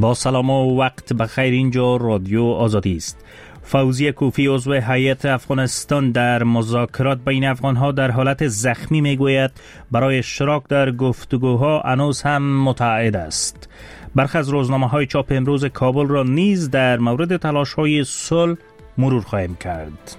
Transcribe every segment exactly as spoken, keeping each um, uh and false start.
با سلام و وقت بخیر، اینجا رادیو آزادی است. فوزی کوفی عضو هیئت افغانستان در مذاکرات بین افغانها در حالت زخمی میگوید برای اشتراک در گفتگوها هنوز هم متعهد است. برخی از روزنامه‌های چاپ امروز کابل را نیز در مورد تلاش‌های صلح مرور خواهیم کرد.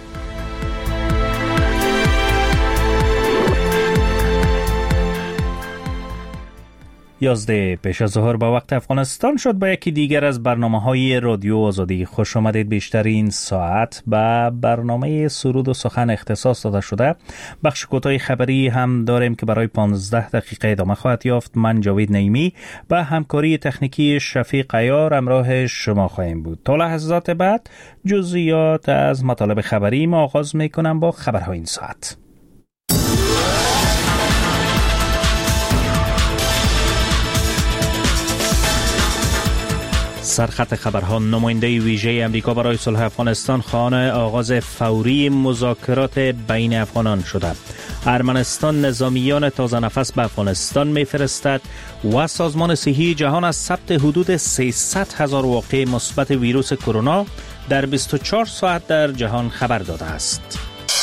یازده پیش از ظهر با وقت افغانستان شد با یکی دیگر از برنامه‌های رادیو آزادی. خوش آمدید. بیشتر این ساعت به برنامه سرود و سخن اختصاص داده شده. بخش کوتاه خبری هم داریم که برای پانزده دقیقه ادامه خواهد یافت. من جاوید نعیمی با همکاری تکنیکی شفیق عیار همراه شما خواهیم بود. تا لحظات بعد جزئیات از مطالب خبری ما آغاز می‌کنم با خبرهای این ساعت. سرخط خبرها: نماینده ویژه امریکا برای صلح افغانستان خواهان آغاز فوری مذاکرات بین افغانان شده. ارمنستان نظامیان تازه نفس به افغانستان میفرستد و سازمان صحی جهان از ثبت حدود سیصد هزار واقعه مثبت ویروس کرونا در بیست و چهار ساعت در جهان خبر داده است.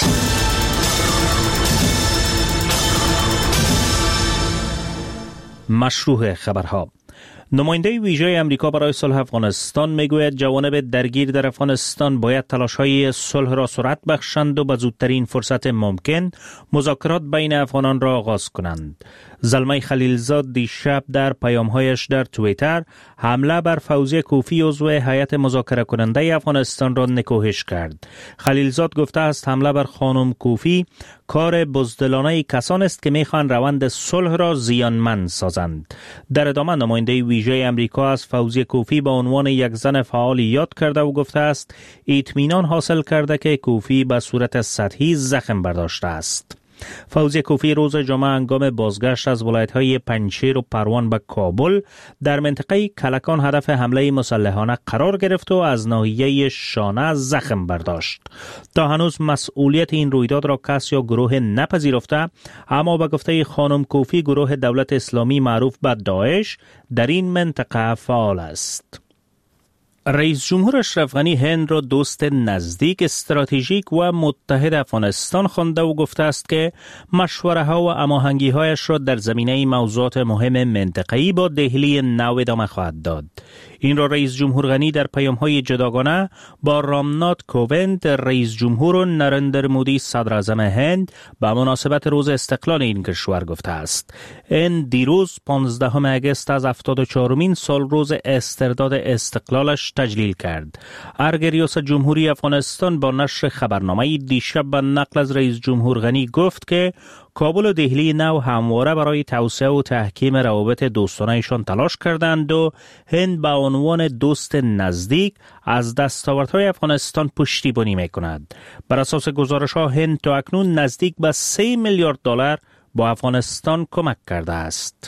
مشروع خبرها: نماینده ویژه امریکا برای صلح افغانستان میگوید جوانب درگیر در افغانستان باید تلاش‌های صلح را سرعت بخشند و به زودترین فرصت ممکن مذاکرات بین افغانان را آغاز کنند. زلمه خلیلزاد دیشب در پیام‌هایش در توییتر حمله بر فوزی کوفی عضو هیئت مذاکره کننده افغانستان را نکوهش کرد. خلیلزاد گفته است حمله بر خانم کوفی کار بزدلانه کسان است که میخوان روند صلح را زیانمند سازند. در ادامه نماینده ویژه امریکا از فوزی کوفی به عنوان یک زن فعال یاد کرده و گفته است اطمینان حاصل کرده که کوفی به صورت سطحی زخم برداشته است. فوزی کوفی روز جمعه هنگام بازگشت از ولایت‌های پنجشیر و پروان به کابل در منطقه کلکان هدف حمله مسلحانه قرار گرفت و از ناحیه شانه زخم برداشت. تا هنوز مسئولیت این رویداد را کس یا گروه نپذیرفته، اما به گفته خانم کوفی گروه دولت اسلامی معروف به داعش در این منطقه فعال است. رئیس جمهور اشرف غنی هند را دوست نزدیک، استراتژیک و متحد افغانستان خوانده و گفته است که مشوره ها و هماهنگی هایش را در زمینه موضوعات مهم منطقه‌ای با دهلی نو ادامه خواهد داد. این را رئیس جمهور غنی در پیام های جداگانه با رامنات کووند رئیس جمهور و نرندر مودی صدر اعظم هند به مناسبت روز استقلال این کشور گفته است. هند دیروز پانزدهم اگست از هفتاد و چهارمین سال روز استرداد استقلالش تجلیل کرد. ارگ ریاست جمهوری افغانستان با نشر خبرنامه دیشب به نقل از رئیس جمهور غنی گفت که کابل و دهلی نو همواره برای توسعه و تحکیم روابط دوستانه‌شان تلاش کردند و هند به عنوان دوست نزدیک از دستاوردهای افغانستان پشتیبانی می‌کند. بر اساس گزارش‌ها هند تا اکنون نزدیک به سه میلیارد دلار با افغانستان کمک کرده است.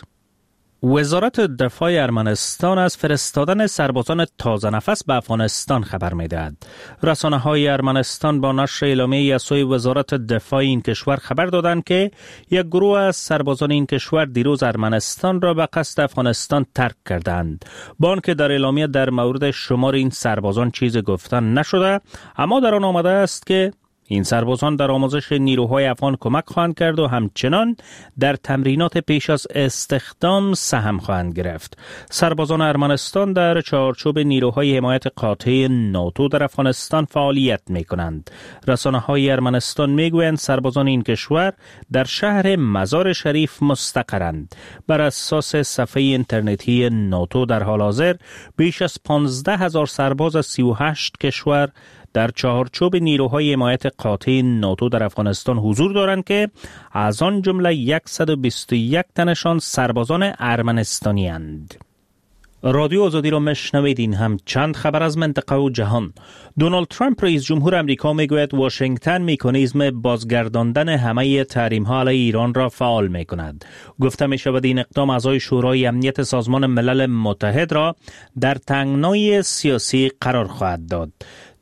وزارت دفاع ارمنستان از فرستادن سربازان تازه نفس به افغانستان خبر می‌دهد. رسانه‌های ارمنستان با نشر اعلامیه‌ای از سوی وزارت دفاع این کشور خبر دادند که یک گروه از سربازان این کشور دیروز ارمنستان را به قصد افغانستان ترک کردند. با آنکه در اعلامیه در مورد شمار این سربازان چیزی گفتن نشده، اما در آن آمده است که این سربازان در آموزش نیروهای افغان کمک خواهند کرد و همچنان در تمرینات پیش از استخدام سهم خواهند گرفت. سربازان ارمنستان در چارچوب نیروهای حمایت قاطع ناتو در افغانستان فعالیت می کنند. رسانه‌های ارمنستان می گویند سربازان این کشور در شهر مزار شریف مستقرند. بر اساس صفحه اینترنتی ناتو در حال حاضر بیش از پانزده هزار سرباز از سی و هشت کشور در چهارچوب نیروهای حمایت قاطع ناتو در افغانستان حضور دارند که از آن جمله صد و بیست و یک تنشان سربازان ارمنستانی اند. رادیو آزادی را مشنوید. این هم چند خبر از منطقه و جهان. دونالد ترامپ رئیس جمهور امریکا میگوید واشنگتن مکانیزم بازگرداندن همه تحریم‌ها علیه ایران را فعال می‌کند. گفته می‌شود این اقدام اعضای شورای امنیت سازمان ملل متحد را در تنگنای سیاسی قرار خواهد داد.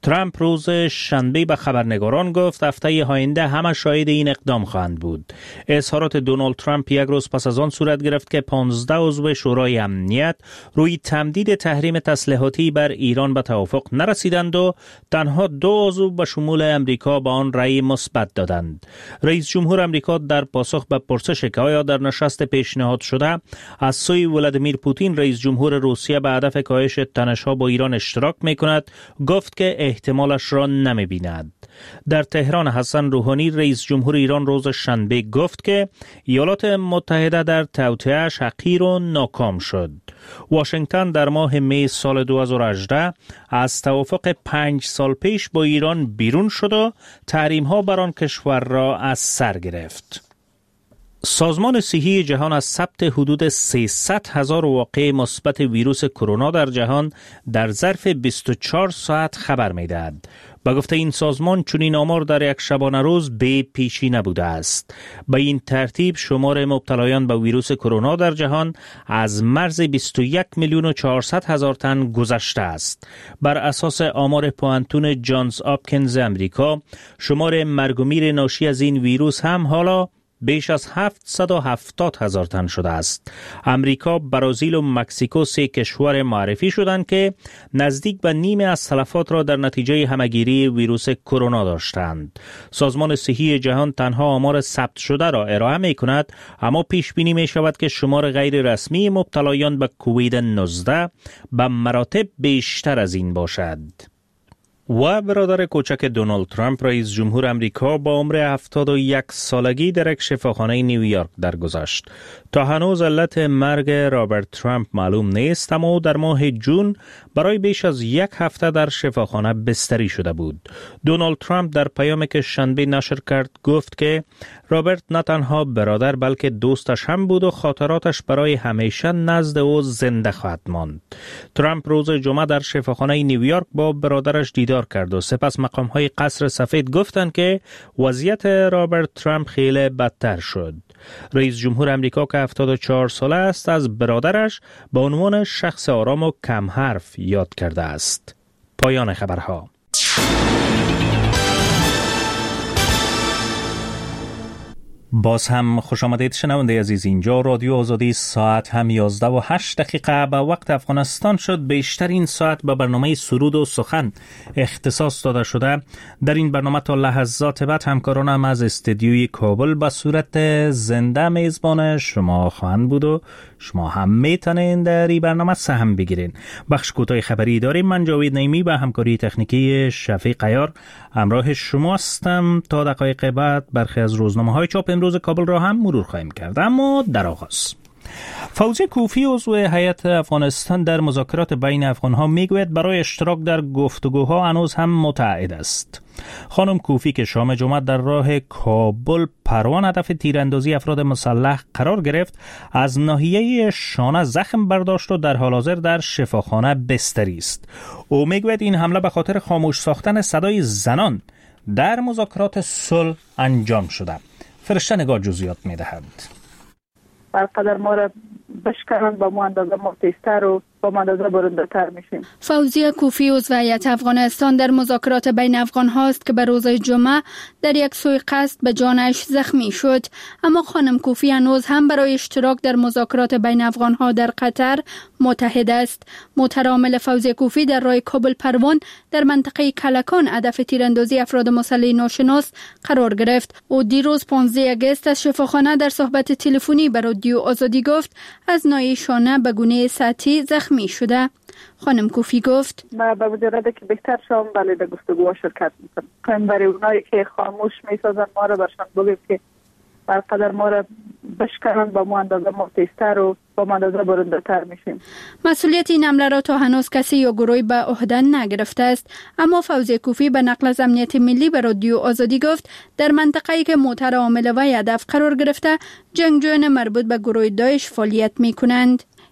ترامپ روز شنبه به خبرنگاران گفت هفته آینده همه شاهد این اقدام خواهند بود. اظهارات دونالد ترامپ یک روز پس از آن صورت گرفت که پانزده عضو شورای امنیت روی تمدید تحریم تسلیحاتی بر ایران به توافق نرسیدند و تنها دو عضو به شمول امریکا به آن رأی مثبت دادند. رئیس جمهور امریکا در پاسخ به پرسش که آیا در نشست پیشنهاد شده از سوی ولادیمیر پوتین رئیس جمهور روسیه به هدف کاهش تنش‌ها با ایران اشتراک می‌کند، گفت که احتمالش را نمی‌بیند. در تهران حسن روحانی رئیس جمهور ایران روز شنبه گفت که ایالات متحده در توطئه‌اش حقیر و ناکام شد. واشنگتن در ماه می سال دو هزار و هجده از توافق پنج سال پیش با ایران بیرون شد و تحریم‌ها بر آن کشور را از سر گرفت. سازمان صحی جهان از ثبت حدود سیصد هزار واقعه مثبت ویروس کرونا در جهان در ظرف بیست و چهار ساعت خبر می‌دهد. با گفته این سازمان چنین آمار در یک شبانه روز به پیشی نبوده است. به این ترتیب شمار مبتلایان به ویروس کرونا در جهان از مرز بیست و یک میلیون و چهارصد هزار تن گذشته است. بر اساس آمار پوانتون جانز آپکینز امریکا، شمار مرگ و میر ناشی از این ویروس هم حالا بیش از هفتصد و هفتاد هزار تن شده است. امریکا، برزیل و مکزیکو سه کشور معرفی شدند که نزدیک به نیمه از تلفات را در نتیجه همهگیری ویروس کرونا داشتند. سازمان صحی جهان تنها آمار ثبت شده را ارائه می کند، اما پیش بینی می شود که شمار غیر رسمی مبتلایان به کووید نوزده به مراتب بیشتر از این باشد. و برادر کوچک دونالد ترامپ رئیس جمهور امریکا با عمر هفتاد و یک سالگی در یک شفاخانه نیویورک درگذشت. تا هنوز علت مرگ رابرت ترامپ معلوم نیست، اما در ماه جون برای بیش از یک هفته در شفاخانه بستری شده بود. دونالد ترامپ در پیامی که شنبه نشر کرد گفت که رابرت نه تنها برادر بلکه دوستش هم بود و خاطراتش برای همیشه نزد او زنده خواهد ماند. ترامپ روز جمعه در شفاخانه نیویورک با برادرش دیدار کرد و سپس مقام‌های قصر سفید گفتند که وضعیت رابرت ترامپ خیلی بدتر شد. رئیس جمهور امریکا که هفتاد و چهار ساله است از برادرش به عنوان شخص آرام و کم حرف یاد کرده است. پایان خبرها. باز هم خوش آمدید شنونده عزیز. اینجا رادیو آزادی، ساعت هم یازده و هشت دقیقه به وقت افغانستان شد. بیشتر این ساعت به برنامه سرود و سخن اختصاص داده شده. در این برنامه تا لحظات بعد همکارانم از استودیوی کابل به صورت زنده میزبان شما خواهند بود و شما هم میتونین در این برنامه سهم بگیرین. بخش کوتاه خبری داریم. من جاوید نعیمی به همکاری تکنیکی شفیق عیار همراه شما هستم. تا دقایق بعد برخی از روزنامه‌های چاپ امروز کابل را هم مرور خواهیم کرد. اما در آغاز فوزی کوفی عضو هیئت افغانستان در مذاکرات بین افغان‌ها میگوید برای اشتراک در گفتگوها هنوز هم متعهد است. خانم کوفی که شام جمعه در راه کابل پروان هدف تیراندازی افراد مسلح قرار گرفت، از ناحیه شانه زخم برداشت و در حال حاضر در شفاخانه بستری است. او میگوید این حمله به خاطر خاموش ساختن صدای زنان در مذاکرات صلح انجام شده. فرشته نگار جزئیات میدهد. برقدر ما را بشکنن با ما اندازه ما تیزتر و با ما اندازه برنده تر میشیم. فوزی کوفی عضو هیئت افغانستان در مذاکرات بین افغان هاست که به روز جمعه در یک سوی قصد به جانش زخمی شد. اما خانم کوفی هنوز هم برای اشتراک در مذاکرات بین افغان ها در قطر متحد است. مترامل فوزی کوفی در راه کابل پروان در منطقه کلکان هدف تیراندازی افراد مسلح ناشناس قرار گرفت. او دیروز پانزده آگوست از شفاخانه در صحبت تلفنی به رادیو آزادی گفت از ناحیه شانه به گونه سطحی زخمی شده. خانم کوفی گفت ما به مجرد که بهتر شام بله در گفتگوها شرکت میکنم. کنیم برای اونایی که خاموش میسازن ما را برشان بگیم که برقدر ما را بشکنن با ما اندازه ما تیزتر و با ما اندازه برنده تر میشیم. مسئولیت این حمله را تا هنوز کسی یا گروهی به عهده نگرفته است. اما فوزی کوفی به نقل از امنیت ملی به رادیو آزادی گفت در منطقه‌ای که مترامل و هدف قرار گرفته جنگجویان مربوط به گروه داعش فعالیت میکنند.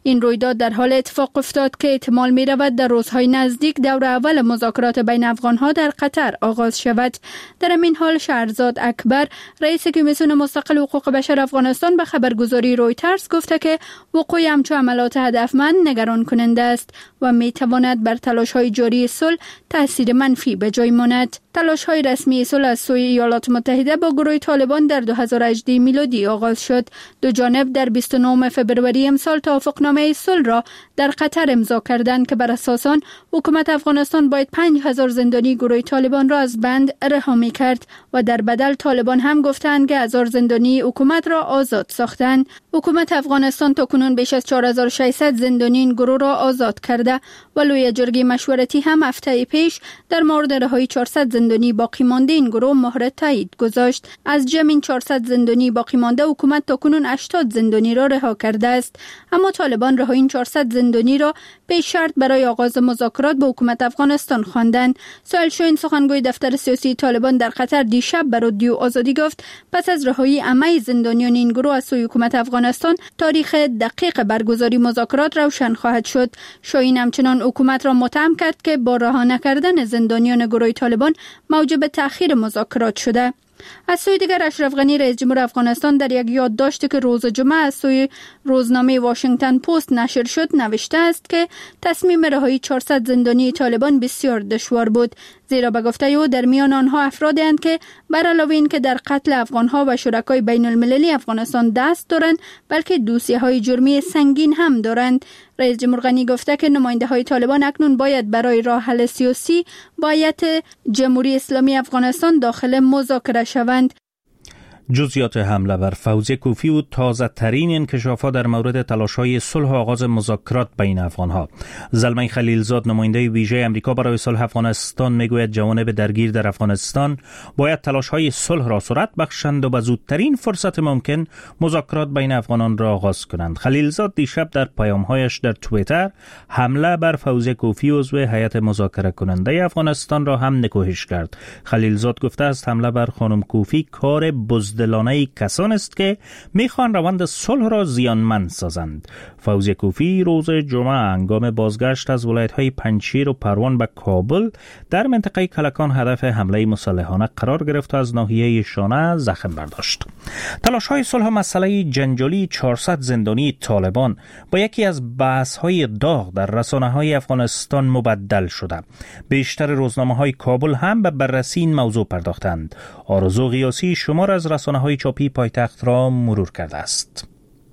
این رویداد در حال اتفاق افتاد که احتمال می رود در روزهای نزدیک دور اول مذاکرات بین افغانها در قطر آغاز شود. در این حال شهرزاد اکبر رئیس کمیسیون مستقل حقوق بشر افغانستان به خبرگزاری رویترز گفته که وقوع همچون عملات هدفمند نگران کننده است و می تواند بر تلاش‌های جاری صلح تاثیر منفی به جای ماند. تلاش‌های رسمی صلح از سوی ایالات متحده با گروه طالبان در دو هزار و هجده میلادی آغاز شد. دو جانب در بیست و نهم فوریه امسال توافقنامه صلح را در قطر امضا کردند که بر اساس آن حکومت افغانستان باید پنج هزار زندانی گروه طالبان را از بند رها می‌کرد و در بدل طالبان هم گفتند که هزار زندانی حکومت را آزاد ساختند. حکومت افغانستان تاکنون بیش از چهار هزار و ششصد زندانی این گروه را آزاد کرده و لوی جرگه مشورتی هم هفته پیش در مورد رهایی چهارصد زندانی باقی مانده این گروه مهر تایید گذاشت. از جمع این چهارصد زندانی باقی مانده حکومت تاکنون هشتاد زندانی را رها کرده است، اما طالبان رهایی این چهارصد زندانی را پیش شرط برای آغاز مذاکرات با حکومت افغانستان خواندند. سهیل شاهین سخنگوی دفتر سیاسی طالبان در قطر دیشب به رادیو آزادی گفت پس از رهایی همه زندانیان این گروه از سوی حکومت افغانستان تاریخ دقیق برگزاری مذاکرات روشن خواهد شد. شاهین همچنان حکومت را متهم کرد که با رها نکردن زندانیان گروه طالبان موجب تأخیر مذاکرات شده. از سوی دیگر اشرف غنی رئیس جمهور افغانستان در یک یادداشتی که روز جمعه از سوی روزنامه واشنگتن پست نشر شد نوشته است که تصمیم رهایی چهارصد زندانی طالبان بسیار دشوار بود، زیرا به گفته او در میان آنها افرادی اند که بر علاوه این که در قتل افغانها و شرکای بین المللی افغانستان دست دارند بلکه دوسیه‌های جرمی سنگین هم دارند. رئیس جمهور غنی گفته که نماینده های طالبان اکنون باید برای راه حل سیاسی با هیئت جمهوری اسلامی افغانستان داخل مذاکره شوند. جزئیات حمله بر فوزی کوفی و تازه ترین انکشافات در مورد تلاش‌های صلح و آغاز مذاکرات بین افغان‌ها. زلمه خلیلزاد نماینده ویژه آمریکا برای صلح افغانستان میگوید جوانب درگیر در افغانستان باید تلاش‌های صلح را سرعت بخشند و به زودترین فرصت ممکن مذاکرات بین افغانان را آغاز کنند. خلیلزاد دیشب در پیام‌هایش در توییتر حمله بر فوزی کوفی عضو هیئت مذاکره کننده افغانستان را هم نکوهش کرد. خلیلزاد گفته است حمله بر خانم کوفی کار بزدل دلانه کسان است که میخوان روند صلح را زیانمند سازند. فوزی کوفی روز جمعه هنگام بازگشت از ولایت‌های پنجشیر و پروان به کابل در منطقه کلکان هدف حمله مسلحانه قرار گرفت و از ناحیه شانه زخم برداشت. تلاش‌های صلح مسئله جنجالی چهارصد زندانی طالبان با یکی از بحث‌های داغ در رسانه‌های افغانستان مبدل شده. بیشتر روزنامه‌های کابل هم به بررسی این موضوع پرداختند. آرزو قیاسی شمار از رسانه‌های چاپی پایتخت را مرور کرده است.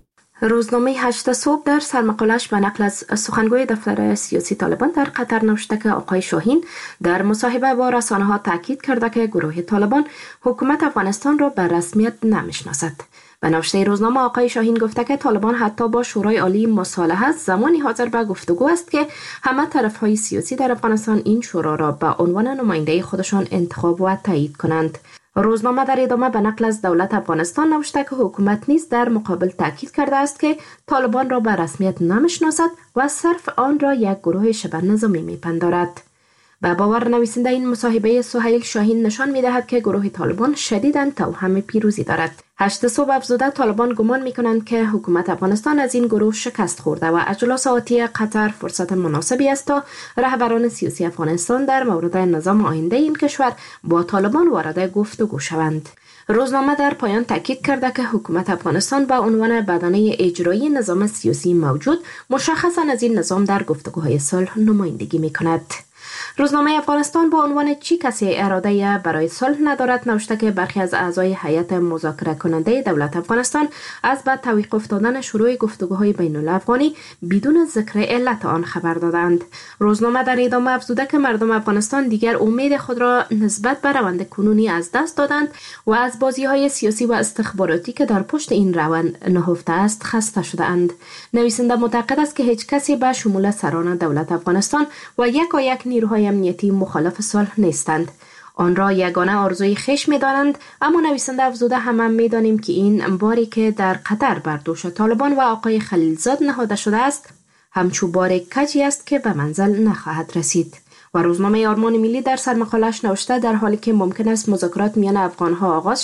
روزنامه هشت صبح در سرمقالش به نقل از سخنگوی دفتر سیاسی طالبان در قطر نوشته که آقای شاهین در مصاحبه با رسانه‌ها تاکید کرده که گروه طالبان حکومت افغانستان را به رسمیت نمیشناسد. به نوشته روزنامه آقای شاهین گفته که طالبان حتی با شورای عالی مصالحه زمانی حاضر به گفتگو است که همه طرف‌های سیاسی در افغانستان این شورا را به عنوان نماینده خودشان انتخاب و تایید کنند. روزنامه در ادامه به نقل از دولت افغانستان نوشته که حکومت نیز در مقابل تاکید کرده است که طالبان را به رسمیت نمیشناسد و صرف آن را یک گروه شبه نظامی میپندارد. به باور نویسنده این مصاحبه سهیل شاهین نشان می‌دهد که گروه طالبان شدیداً توهم پیروزی دارد. هشت صبح افزوده طالبان گمان می‌کنند که حکومت افغانستان از این گروه شکست خورده و اجلاس آتی قطر فرصت مناسبی است تا رهبران سیاسی افغانستان در مورد نظام آینده این کشور با طالبان وارد گفتگو شوند. روزنامه در پایان تاکید کرده که حکومت افغانستان به عنوان بدنه اجرایی نظام سیاسی موجود مشخصاً از این نظام در گفتگوهای صلح نمایندگی می‌کند. روزنامه افغانستان با عنوان چی کسی اراده برای صلح ندارد نوشته که برخی از اعضای هیئت مذاکره کننده دولت افغانستان از بعد توقف دادن شروع گفتگوهای بین الافغانی بدون ذکر علت آن خبر دادند. روزنامه در ادامه افزوده که مردم افغانستان دیگر امید خود را نسبت به روند کنونی از دست دادند و از بازی‌های سیاسی و استخباراتی که در پشت این روند نهفته است خسته شده‌اند. نویسنده معتقد است که هیچ کسی به شمول سران دولت افغانستان و یکایک نیروهای امنیتی مخالف صلح نیستند. آن را یگانه آرزوی خویش می‌دانند، اما نویسنده افزوده همه می‌دانیم که این باری که در قطر بر دوش طالبان و آقای خلیلزاد نهاده شده است همچو بار کجی است که به منزل نخواهد رسید. و روزنامه آرمان ملی در سرمقالش نوشته در حالی که ممکن است مذاکرات میان افغان‌ها آغاز شود،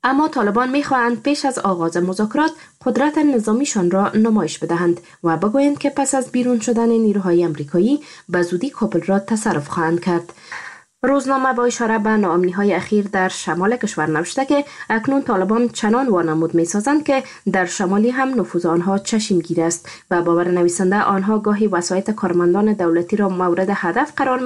اما طالبان می‌خواهند پیش از آغاز مذاکرات قدرت نظامیشان را نمایش بدهند و بگویند که پس از بیرون شدن نیروهای آمریکایی به زودی کابل را تصرف خواهند کرد. روزنامه با اشاره به ناامنی‌های اخیر در شمال کشور نوشته که اکنون طالبان چنان وانمود می‌سازند که در شمالی هم نفوذ آنها چشمگیر است و باور نویسنده آنها گاهی وسایط کارمندان دولتی را مورد هدف قرار